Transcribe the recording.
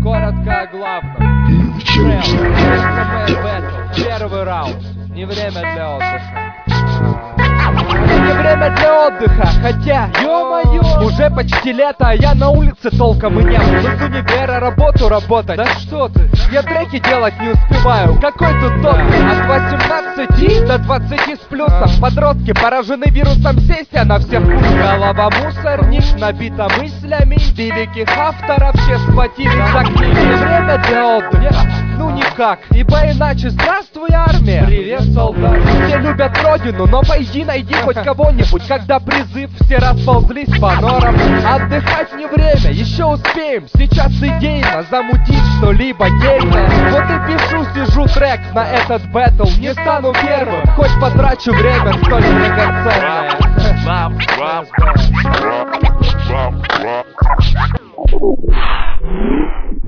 Коротко о главном. Первый раунд. Не время для отдыха. Не время для отдыха, хотя, ё-моё, уже почти лето, а я на улице толком и не был. Из универа работу работать. Да что ты? Я треки делать не успеваю. Какой тут тот? От 18 до 20 с плюсом. Подростки поражены вирусом сессия на всех курсах. Голова мусорник, набита мыслями великих авторов. Все схватились за книги. Время для отдыха. Ну никак, ибо иначе здравствуй, армия. Привет, солдат. Все любят родину, но пойди найди хоть кого-нибудь. Когда призыв, все расползлись по норам. Отдыхать не время, еще успеем. Сейчас идейно замутить что-либо дельное. Вот и пишу, сижу трек на этот бэтл. Не стану первым, хоть потрачу время столь драгоценное. Rap.